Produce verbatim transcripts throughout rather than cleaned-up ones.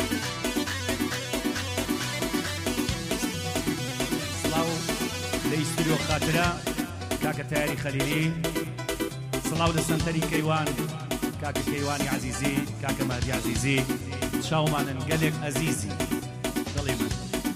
ليستريو خاطرة كاكا تاري خليلي صلاو لسنتري كيوان كاكا كيواني عزيزي كاكا مهدي عزيزي شاو معنا نقلق عزيزي ظليما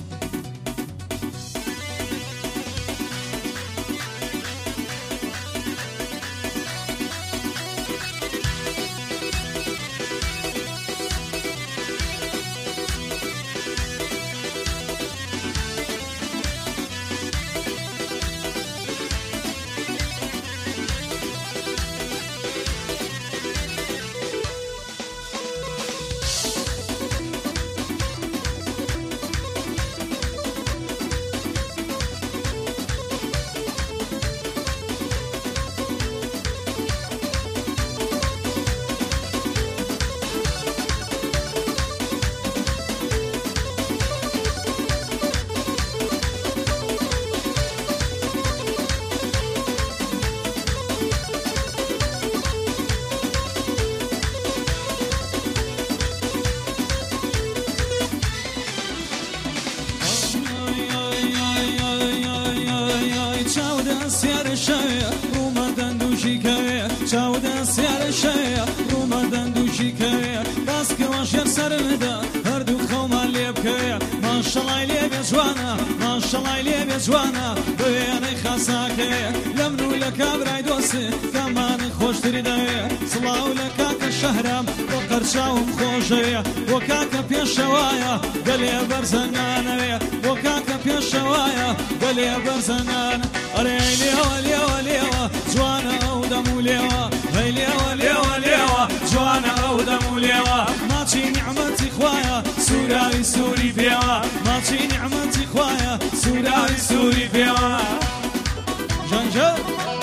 جوانا بياني خاصاكي لمنو لك براي دوسي كمان خوش تريدي صلاو لك الشهرام وقرشاهم خوشي وكاكا بيشوايا قلي برزنان وكاكا بيشوايا قلي برزنان اري ليوا ليوا ليوا جوانا او دمو ليوا هي ليوا ليوا ليوا جوانا او دمو ليوا ماشي نعمتي خوايا سوراي سوري بيوا ماشي نعمتي خوايا سوراي سوري بيوا جنجا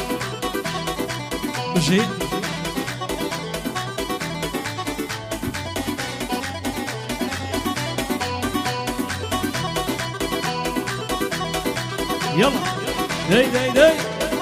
بجي يلا داي داي داي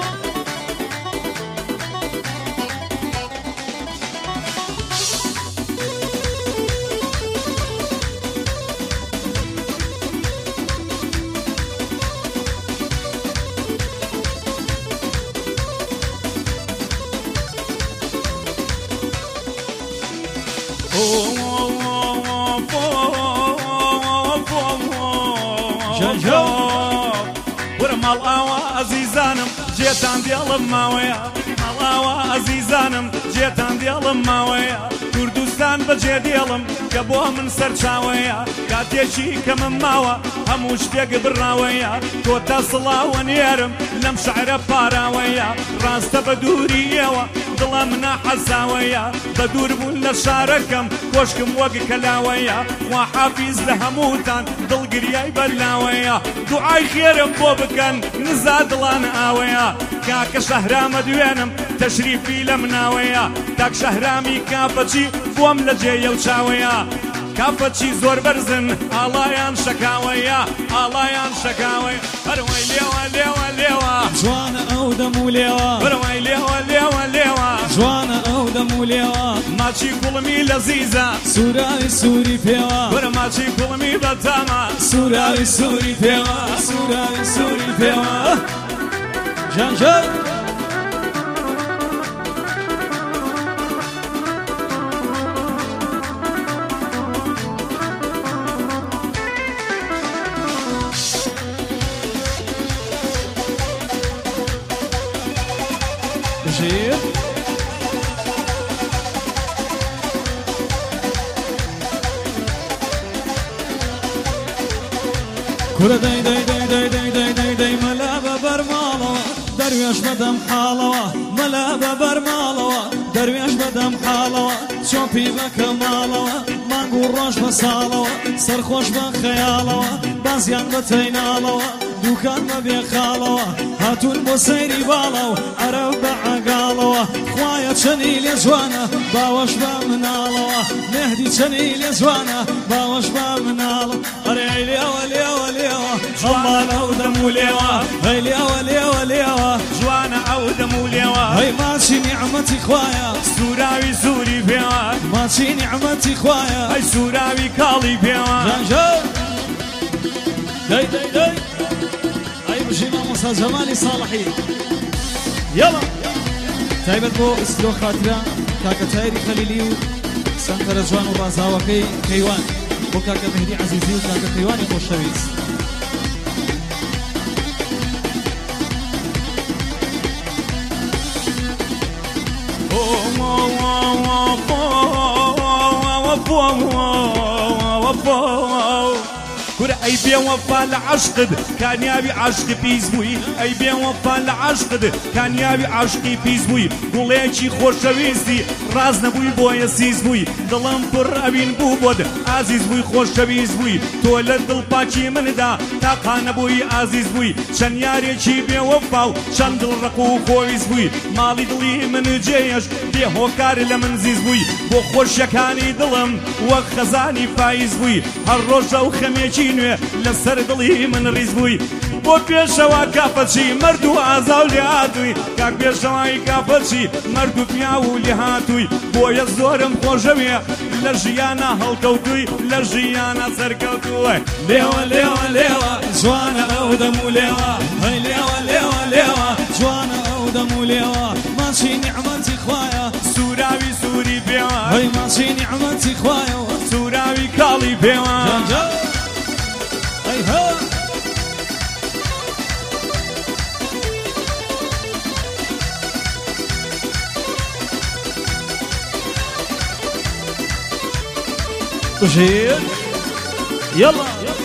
عزيزانم جيتان ديالم ماويا ماوا عزيزانم جيتان ديالم ماويا كردستان بجي ديالم كبوها من سرچاويا كاتيشي كمن ماوا هموش فيق براويا كوتا صلاو نيرم لم شعر باراويا راست بدوري يوا ظلمنا حزاويا بدور بولا شاركم كوشكم وق كلاويا وحافيز لهموتان ضل قرياي بلاويا دعاي خيرم بوبكن نزاد لان آويا كاك شهرام دوينم تشريفي لمناويا تاك شهرامي كافتشي بوم لجي وشاويا كافتشي زور برزن آلايان شكاويا آلايان شكاوي هروي ليوا ليوا ليوا جوانا او دمو ليوا هروي ليوا ليوا ليوا جوانا او دمو ليوا ماشي كلمي لذيذة سوراي سوري بيوا ورا ماشي كلمي بتاما سوراي سوري بيوا سوراي سوري بيوا جان جان بشير كرة داي داي داي داي داي داي داي داي ملابة برمالة درويش بدم حالوة ملابة برمالة درويش بدم حالوة شوبي بكمالوة مانقول روش بصالوة سرخوش بخيالوة بازيان بتينالوة دوكان ما بيخالوة هاتو المسيري بالو عرب بعقالوة خوايا تشني لزوانا باوش بمنالوة مهدي تشني لزوانا باوش بمنالوة اري ليوا ليوا ليوا الله لو دمو ليوا هي ليوا ليوا ليوا جوانا او دمو ليوا هەی ماچی نیعمەتی خوایە سوراوی سووری پێوە ماچی نیعمەتی خوایە ئەی سوراوی کاڵی پێوە ژانژە دەی دەی دەی ئەی بژی مامۆستا جەمالی ساڵحی یەڵە تایبەت بۆ ئسترۆ خاترە کاکە تایری خەلیلی و سەنتەرە جوان و ڕازاوەکەی کەیوان بۆ کاکە مهدی عەزیزی و کاکە کەیوانی خۆشەویست كل أي بين وفا لعشقد كان يابي عشقي بيزبوي أي بين وفا لعشقد كان يابي عشقي بيزبوي قوليشي خوشويستي راز نبوي بويا سيزبوي دلم پر أبين بوبود عزيز بوي خوشويز بوي تولد دل باچي من دا تاقا نبوي عزيز بوي شن ياري چي بين وفاو شن دل رقو خويز بوي مالي دلي من جيش دي هوكار لمن زيز بوي بو خوش يكاني دلم وخزاني فايز بوي هر روجا وخميچي لەسەر دڵی من ڕیز بووی بۆ پێشەوە کافەچی مەرد و ئازا و لێ هاتووی کاک پێشەوای کافەچی مەرد و پیا و لێ هاتووی بۆیە زۆرم خۆشەوێ لە ژیانە هەڵکەوتووی لە ژیانە سەرکەوتووە لێوە لێوە لێوە جوانە ئەو دەم و لێوە هەی لێوە لێوە لێوە جوانە ئەو دەم و لێوە ماچی نیعمەتی خوایە سوراوی سووری پێوە هەی ماچی نیعمەتی خوایەوە سوراوی کاڵی پێوە هەی هە بژێر یەڵە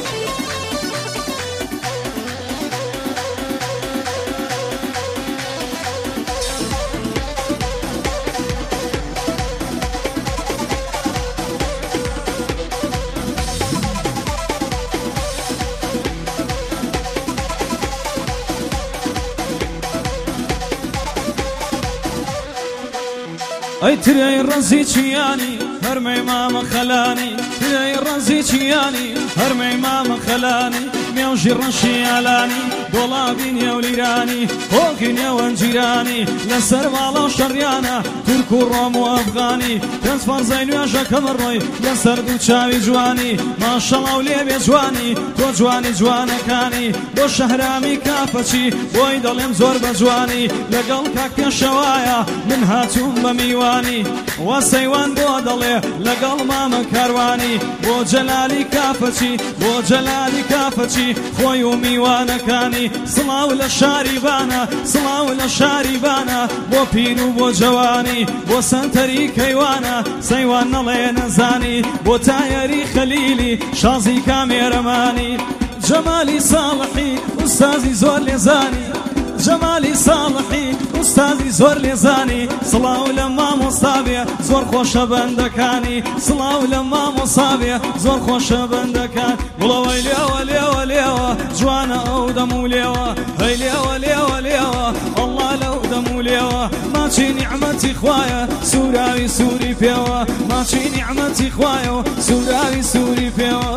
ئەی ترەی ڕەزی چیانی هەرمەی مامە خەلانی ترەی ڕەزی چیانی هەرمەی مامە خەلانی مێوژی ڕەشی ئالانی دۆڵابی نێولیرانی هۆڵکی نێوەنجیرانی لەسەر ماڵە شەڕیانە تورک و ڕۆم و ئەفغانی پێنج فەرزەی نوێژەکەم ڕۆی لەسەر دوو چاوی جوانی ماشەڵا و لێبێ جوانی تۆ جوانی جوانەکانی بۆ شەهرامی کافەچی بۆی دەڵێم زۆر بە جوانی لەگەڵ کاک پێشەوایە من هاتووم بە میوانی وا سەیوان بۆ دەڵێ لەگەڵ مامە کاروانی بۆ جەلالی کافەچی بۆ جەلالی کافەچی خۆی و میوانەکانی سڵاو لە شاری بانە سڵاو لە شاری بانە بۆ پیر و بۆ جەوانی بۆ سەنتەری کەیوانە سەیوان نەڵێ نەزانی بۆ تایەری خەلیلی شازی کامێرەمانی جەمالی ساڵحی ئوستازی زۆر لێزانی جەمالی ساڵحی ئوستازی زۆر لێزانی سڵاو لە مامۆستابێ زۆر خۆشە بەندەکانی سڵاو لە مامۆستابێ زۆر خۆشە بەندەکان بڵەوەی لێوە لێوە لێوە جوانە ئەو دەم و لێوە هەی لێوە لێوە لێوە ئەڵڵا لەو دەم و لێوە ماچی نیعمەتی خوایە سوراوی سووری پێوە ماچی نیعمەتی خوایە سوراوی سووری پێوە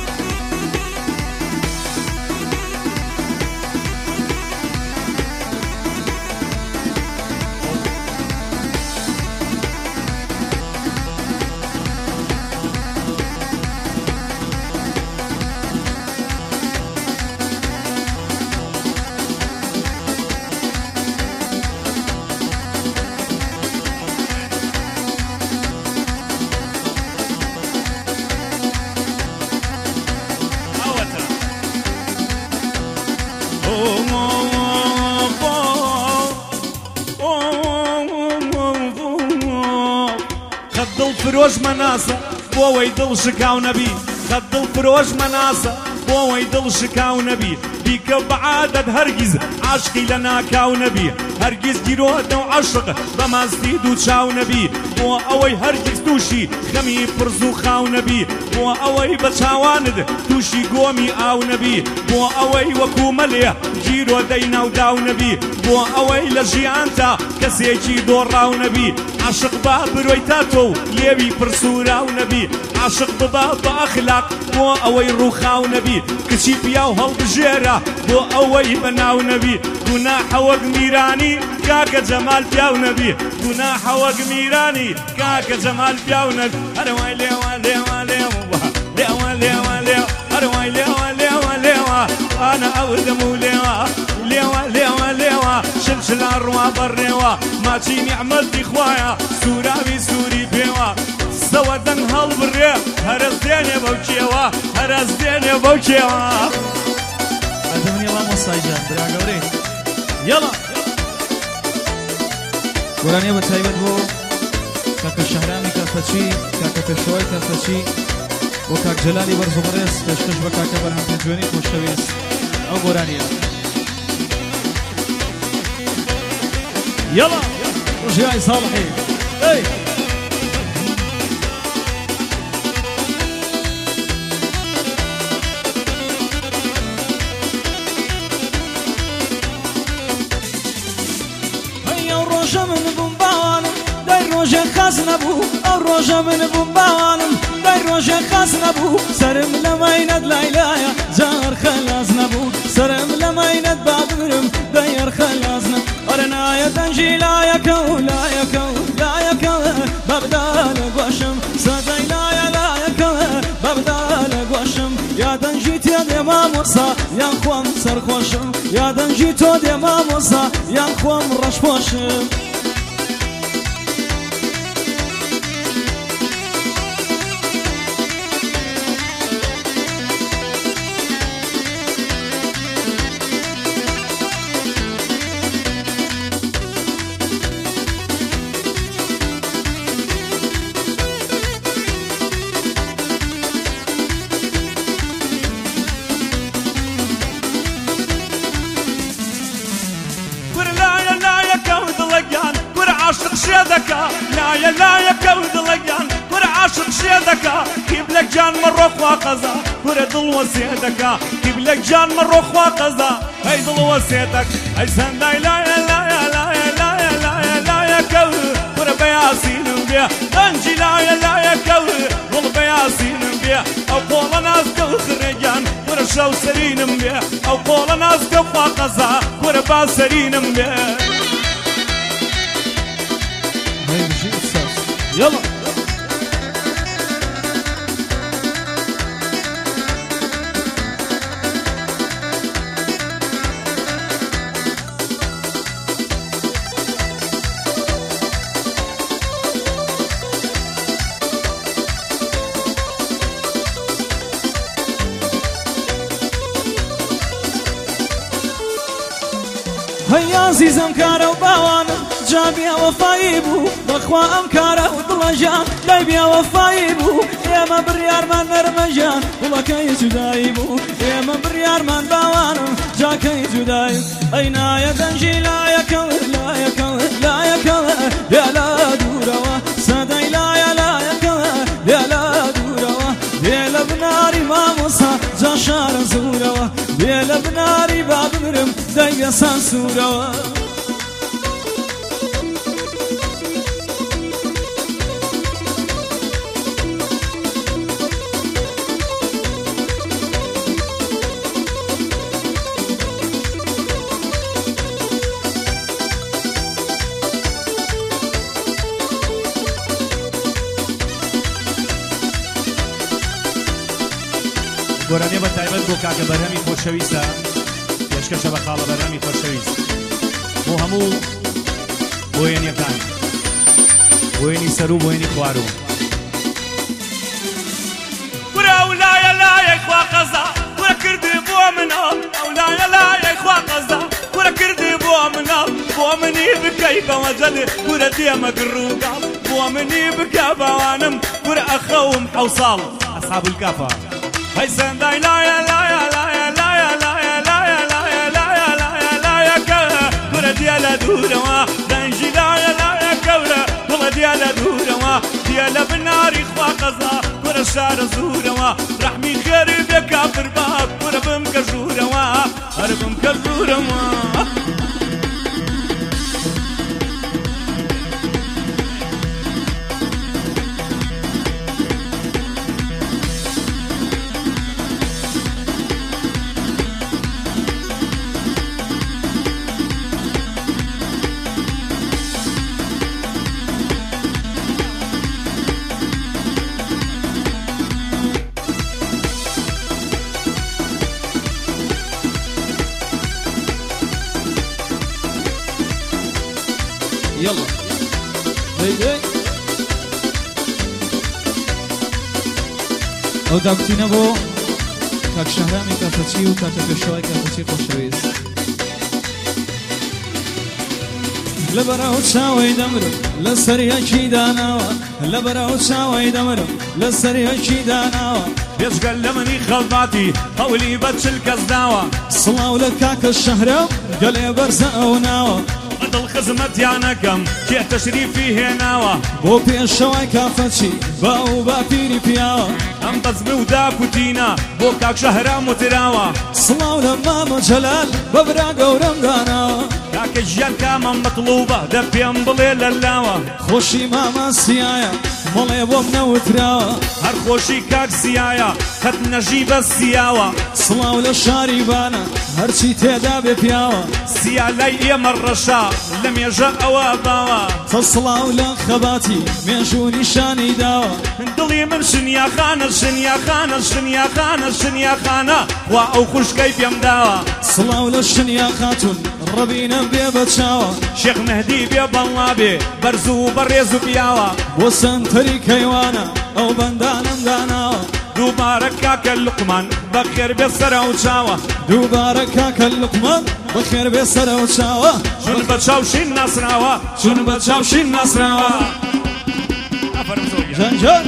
فروش مناسة بوي دل شكاو نبي خد دل فروش مناسة بوي دل شكاو نبي بيك بعادد هرگز عشقي لنا كاو نبي هرگز جيروت وعشق بمازدي دو تشاو نبي بو اوي هرگز توشي خمي فرزو خاو نبي بو اوي بچاواند توشي قومي او نبي بو اوي وكو مليه جيرو دينا وداو نبي بو اوي لجيانتا كسيجي دور راو نبي عاشق با بروی تاتو لیوی پرسورا و نبی عاشق ببا با اخلاق بۆ ئەوەی ڕووخاو نەبی کچی پیا و هەڵبژێرە بۆ ئەوەی بەناو نەبی گوناحە وەک میرانی کاکە جەمال پیاو نەبی گوناحە وەک میرانی کاکە جەمال پیاو نەبی هەروای لێوە لێوە لێوە لێوە لێوە لێوە هەروای لێوە لێوە لێوە ئانە ئەوردەم و لێوە لێوە لێوە لێوە شلشلان ڕوا بەڕێوە ماچی نیعمەتی خوایە سوراوی سووری پێوە سەوە دەنگ هەڵبڕێ هەرەز دێنێ بەو کێوە هەرەز دێنێ بەو کێوە ئەدەمنی وڵام مۆسایجان برا گەورەی یەڵا گۆرانیە بە تایبەت بۆ کاکە شەهرامی کافەچی کاکە پێشەوەی کافەچی بۆ کاک جەلالی بەرز و بەڕێز پێشکەش بە کاکە بەرهەم پێنجوێنی خۆشەویست ئەو گۆرانیە يلا رجعي صالحي اي هيا الروجة من بومبان داي روجة خاص نبو الروجة من بومبان داي روجة خاص نبو سرم لما يند لايلايا جار خلاص نبو سرم لما يند بابرم داير خلاص نبو أرنا يا تنجي لا يكو لا يكو لا يكو ببدال قوشم صدي لا يا لا يكو ببدال قوشم يا تنجي تيد ما مصا يا خوام سرخوشم يا تنجي تود ما مصا يا خوام رشوشم عاشق شێدەکە لایە لایە کەوت دڵەگیان کورە عاشق شێدەکە کیبلەک جان مەڕۆ خوا قەزا کورە دڵوە سێدەکە کیبلەک جان مەڕۆ خوا قەزا هەی دڵوە سێدەک هەی سەندای لایە لایە لایە لایە لایە لایە کەوت کورە بە یاسینم بێ ئەنجی لایە لایە کەوت دڵ بە یاسینم بێ ئەو قۆڵە نازکە و خرێگیان کورە شەو سەرینم بێ ئەو قۆڵە نازکە خوا قەزا کورە با سەرینم بێ يلا هيا عزيزم كارو باوانا جابي وفاي بو بخوا ام كارو ضلجان دايبي وفاي بو يا ما بريار من نرمجان والله كي جداي بو يا ما بريار من باوانا جا كي جداي اينا يا دنجي لا يا كو لا يا كو لا يا كو يا لا دوروا سداي لا يا لا يا كو يا لا دوروا يا لبناري ما مصا جا شار زوروا يا لبناري باب مرم دايبي سانسوروا گۆرانیە بە تایبەت بۆ کاکە بەرهەمی خۆشەویستە پێشکەشە بە خاڵە بەرهەمی خۆشەویست بۆ هەموو بۆیەنیەکان بۆیەنی سەر و بۆیەنی خوارەوە کورە ئەو لایە لایە خوا قەزا کورە کردی بۆ منە ئەو لایە لایە خوا قەزا کورە کردی بۆ منە بۆ منی بکەی بەوەجەل کورە دێمە گڕووگاڵ بۆ منی بکە باوانم کورە ئەخەوم حەو ساڵ ئەسحاب الکافە هاي سنداي لايا لايا لايا لايا لايا لايا لايا لايا لايا لايا كورة ديالا دوروا دنجي لايا لايا كورة والله ديالا دوروا ديالا بالنار خوا قزا كورة شار زوروا رحمي خير بكافر باب كورة بمكجوروا هربم كجوروا يلا دي دي او دابتينا بو كاك شهرامي كافتشي و كاك بشوي كافتشي خوشويز لبراو تشاوي دمرو لسريا كي داناوا لبراو تشاوي دمرو لسريا كي داناوا بيش قال لمني خلباتي قولي بتشل كزداوا صلاو لكاك الشهر قال برزا او ناوا قد الخزمت يانا كم كي تشريفي هناوا بو بيشوي كافتشي باو بابيري بياوا ام بزمي وداكوتينا بو كاك شهرام وتراوا صلاو لماما جلال ببرا قورم داناوا كاك الجيان كاما مطلوبة دبيان بلي للاوا خوشي ماما سيايا مولي بومنا وتراوا هر خوشي كاك سيايا خد نجيب السياوا صلاو للشاربانا هرشي تيدا ببياوا سيا لي مرشا لم يجا اواباوا تصلاو لخباتي ميجوني شاني داوا دلي من شنيا خانة شنيا خانة شنيا خانة شنيا خانة واو خوش كيف يمداوا صلاو للشنيا خاتون ربينا بيبتشاوا شيخ مهدي بيبالله بي برزو بريزو بياوا وسنتري كيوانا او بندانا داناوا دوبارك كاك اللقمان بخير بسرا وشاوا دوبارك كاك اللقمان بخير بسرا وشاوا شون بتشاوشين نصراوا شون بتشاوشين نصراوا افرم زوجة جان جان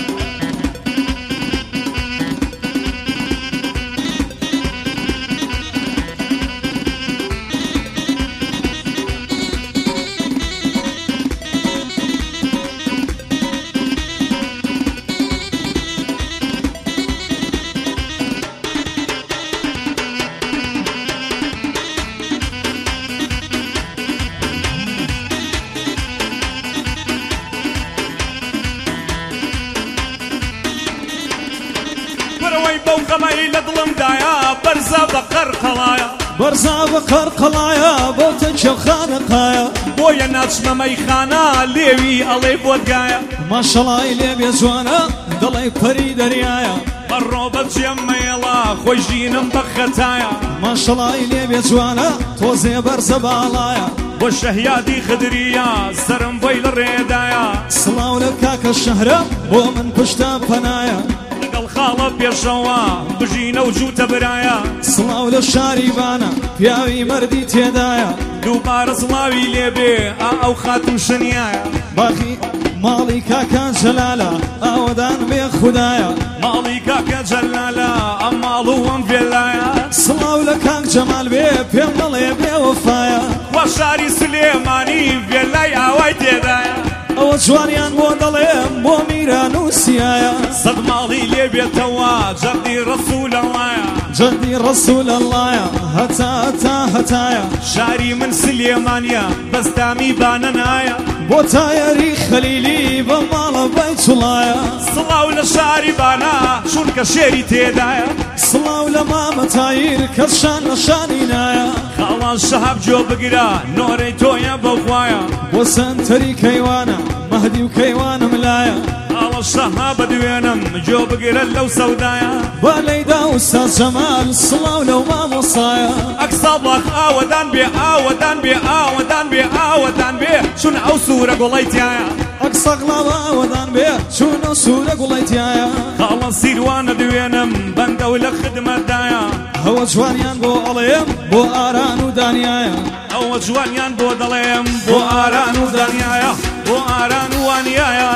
بوقمي لظلم دايا برزا بقر قلايا برزا بقر قلايا بوتن شوخان قايا بويا ناتشما ميخانا ليوي الي بودقايا ما شاء الله الي بيزوانا دلي بري دريايا الروبة جيما يلا خوشينم بختايا ما شاء الله الي بيزوانا توزي برزا بالايا والشهيادي خدريا سرم بويل الريدايا صلاو لكاك الشهر بو من بشتا بنايا الخالة بيشوا بجينا وجوتا برايا صلاو للشاربانا بياوي مردي تيدايا دوبار صلاوي ليبي او خاتم شنيايا باقي مالي كاكا جلالا اودان بي خدايا مالي كاكا جلالا امالو ام فيلايا صلاو لكاك جمال بي بيمالي بي وفايا وشاري سليماني فيلايا وايتيدايا او جوانيان بو دليم بو ميران وسيايا صد مالي ليبي توا جدي رسول الله جدي رسول الله هتا هتا هتايا شاري من سليمانيا بس دامي باننايا بو تايري خليلي بمال بيت الله صلاو لشاري بانا شون كشيري تيدايا صلاو لماما تاير كشان نشانينايا خالان شهاب جو بقرا نوري تويا بخوايا وسنتري كيوانا مهدي وكيوانا ملايا خالان الشهاب دوينم جو بقرا لو سودايا باليدا استاذ جمال صلاو لو ما مصايا اكصبلك اودان بي اودان بي اودان بي اودان بي شون او صورة قوليتيايا اقصق لا ودان بي شون صورة قوليتيايا خالان سيروانا دوينم بندا ولا خدمة دايا هو جوانيان بو عليم بو آران ودانيايا هو جوانيان بو دليم بو آران ودانيايا بو آران وانيايا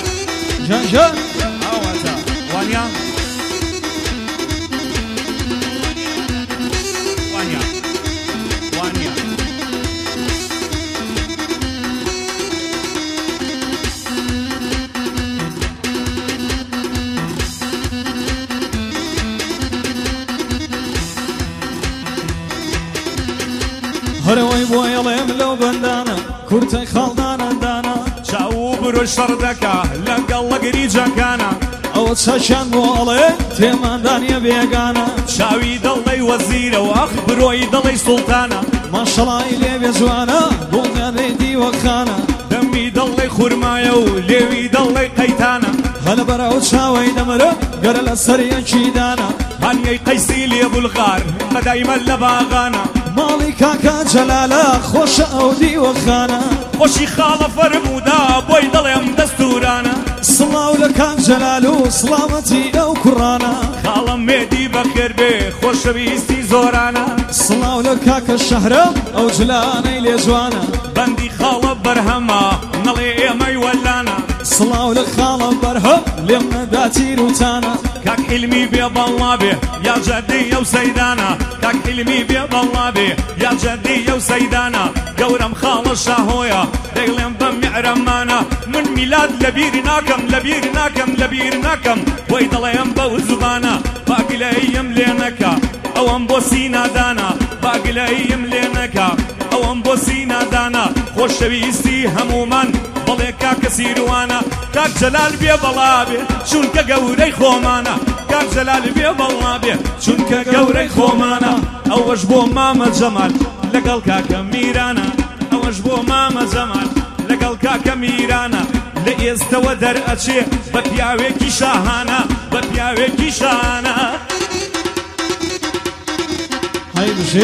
جان جان اوتا وانيا وانيا وانيا هروي بو يليم لو بندانا كورتي خالدانا دانا شاو بروش سردكا لقل قريجا كانا او تشاشان بو علي تيمان دانيا بيقانا شاوي دلي وزيرة واخبروي دلي سلطانا ما شاء الله إلي بيزوانا بوغا ديدي وخانا دمي دلي خرمايا وليوي دلي قيتانا هلا براو تشاوي دمرو قرل السريا شيدانا هاني قيسي لي ابو الغار دايما لباغانا ماڵی کاکە جەلالە خۆشە ئەو دیوەخانە خۆشی خاڵە فەرموودا بۆی دەڵێم دەستورانە سڵاو لە کاک جەلال و سڵامەتی ئەو کوڕانە خاڵم مێدی بەخێر بێ خۆشەویستی زۆرانە سڵاو لە کاکە شەهرەم ئەو جلانەی لێ جوانە بەندی خاڵە بەرهەمە نەڵێ ئێمەی وەلانە سڵاو لە خاڵە بەرهەم لێم نەدا تیر وتانە کاک حیلمی بێ بەڵا بێ یا جەدی ئەو سەیدانە کاک حیلمی بێ بەڵا بێ یا جەدی ئەو سەیدانە گەورەم خاڵە شاهۆیە دەیڵێم بە میعرەمانە من میلاد لەبیر ناکەم لەبیر ناکەم لەبیر ناکەم بۆی دەڵێم بەو زوبانە باگلەیم لێ نەکە ئەوەم بۆ سینادانە باگلەیم لێ نەکە ئەوەم بۆ سینادانە خۆشەویستی هەمومان بەڵێ کاکە سیروانە کاک جەلال بێ بەڵا بێ چونکە گەورەی خۆمانە کاک جەلال بێ بەڵا بێ چونکە گەورەی خۆمانە ئەوەش بۆ مامە جەمال لەگەڵ کاکە میرانە ئەوەش بۆ مامە جەمال لەگەڵ کاکە میرانە لە ئێستەوە دەرئەچێ بە پیاوێکی شاهانە بە پیاوێکی شانە هەی بژێ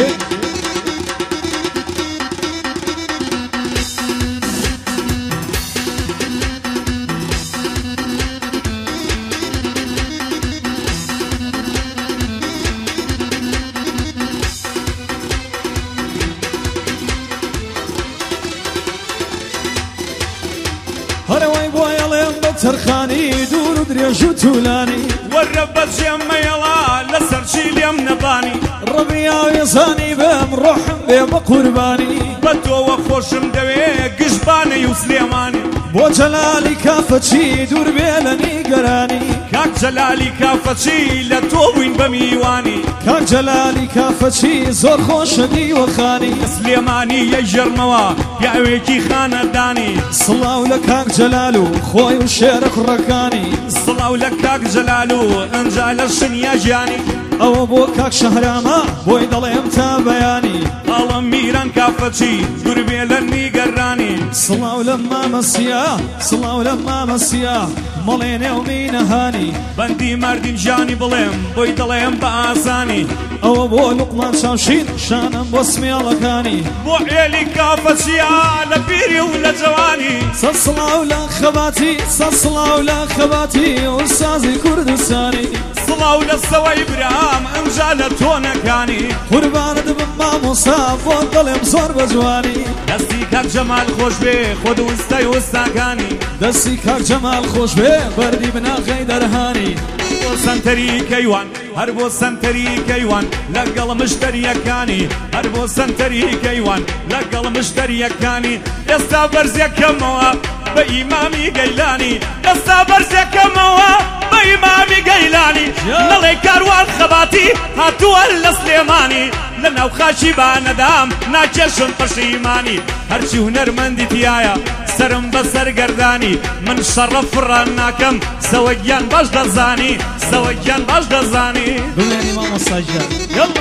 هەرەوەی بۆیەڵێم بە تەرخانی دوور و درێژ و توولانی وەرە بەجێم مەیەڵا لەسەر چی لێم نەبانی ڕەبیا وێزانی بێم ڕۆحم بێ بە قوربانی بە تۆوە خۆشم دەوێ گشتبانەی و سلێمانی بۆ جەلالی کافەچی دوور بێ لە نیگەرانی کاک جەلالی کافەچی لە تۆ بووین بە میوانی کاک جەلالی کافەچی زۆر خۆشە دیوەخانی سلێمانی یەژەرمەوە پیاوێکی خانەدانی سڵاو لە کاک جەلال و خۆی و شێرە کوڕەکانی سڵاو لە کاک جەلال و ئەنجا لە شنیا ژیانی ئەوە بۆ کاک شەهرامە بۆی دەڵێم تا بەیانی ئاڵم میران کافەچی دوور بێ لە نیگەرانی سڵاو لە مامەسیە سڵاو لە مامەسیە مەڵێ نێومی نەهانی بەندی مردین ژیانی بڵێم بۆی دەڵێم بە ئاسانی ئەوە بۆ لوقمان چاوشین شانم بۆ سمێڵەکانی بۆ ئێلی کافەچیە لە پیری و لە جوانی سەد سڵاو لە خەباتی سەد سڵاو لە خەباتی ئوستازی کوردستانی سڵاو لە سەوەی برام ئەنجا لە تۆنەکانی قوربانت بم مامۆستا بۆ دەڵێم زۆر بە جوانی دەستی کاک جەمال خۆش بێ خۆد وستای وستاکانی دەستی کاک جەمال خۆش بێ بەردی بناغی دەرهانی بۆ سنتەری کەیوان هەر بۆ سنتەری کەیوان لەگەڵ مشتریەکانی هەر بۆ سنتەری کەیوان لەگەڵ مشتریەکانی ئێستا بەرزەکەمەوە بە ئیمامی گەیلانی ئێستا بەرزەکەمەوە بە ئیمامی گەیلانی نەڵێ کاروان خەباتی هاتووە لە سلێمانی لە ناو خاچی بانەدام ناکێشم پەشیمانی هەرچی هونەرمەندی تایە سرم بەسەر گەردانی من شەڕە فڕان ناکەم سەوەگیان باش دەزانی سەوەگیان باش دەزانی بڵێنی مامۆستاژیان یەڵڵا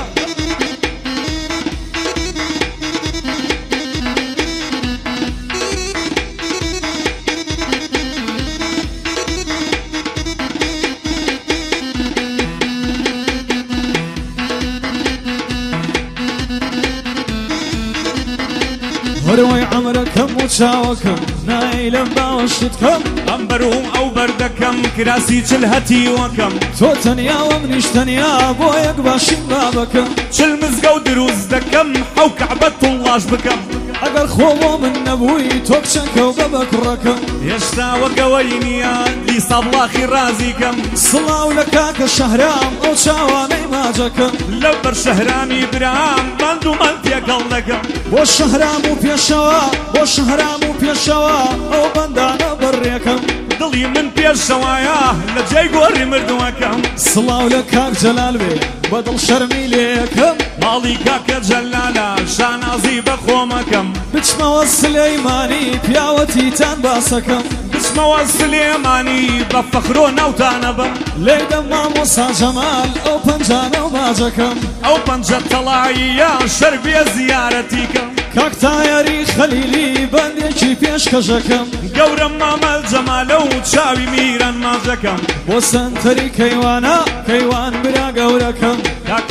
هەروەی عەمرەکەم و چاوەکەم نای لەم باوەشتکەم ئەمبەروم ئەو بەردەکەم کراسی چل هەتیوەکەم تۆ تەنیا و منیش تەنیا بۆ یەک باشین بابەکەم چل مزگە و دروست دەکەم ئەو کەعبە توڵاش بکەم ئەگەر خۆ بۆ من نەبووی تۆ بچەکە و بەبە کوڕەکەم هێشتا وەگەوەی نییە لی سەبڵاخی رازیکەم سڵاو لە کاکە شەهرام ئەو چاوانەی ماجەکەم لەو بەر شەهرامی برام ماند و من تێگەڵ دەکەم بۆ شەهرام و پێشەوە بۆ شەهرام و پێشەوە ئەو بەندانە بەڕێکەم دڵی من پێشەوایە لە جێی گۆڕی مردووەکەم سڵاو لە کاک جەلال بێ بەدڵ شەرمی لێکەم ماڵی کاکە جەلالە شانازی بە خۆمەکەم بچمەوە سلەیمانی پیاوەتیتان باسەکەم بچمەوە سلێمانی بە فەخرۆ ناوتانە بم لێدەم مامۆستا جەمال ئەو پەنجانە و ماجەکەم ئەو پەنجە تەڵاییە شەربێ زیارەتیکەم کاک تایەری خەلیلی بەندێکی پێشکەشەکەم گەورم مامە جەمالە و چاوی میران ماجەکەم بۆ سەنتەری کەیوانە کەیوان برا گەورەکەم کاکە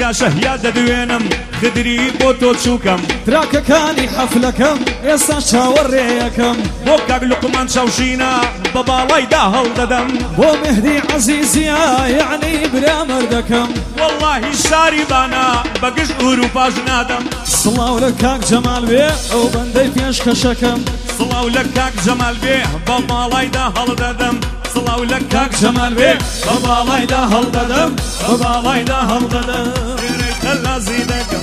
ئاگاشە هیا دەدوێنم خدری بۆ تۆ چووکەم تراکەکانی حەفلەکەم ئێستا چاوەڕێیەکەم بۆ کاک لوقمان چاوشینە بە باڵایدا هەڵدەدەم بۆ مهدی عەزیزیە یعنی برا مەردەکەم واللهی شاری بانە بەگشت ئوروپاش نادەم سڵاو لە کاک جەمال بێ ئەو بەندەی پێشکەشەکەم سڵاو لە کاک جەمال بێ بە باڵایدا هەڵدەدەم سڵاو لە کاک جەمال بێ بە باڵایدا هەڵدەدەم بە باڵایدا هەڵدەدەم لازی دەکەم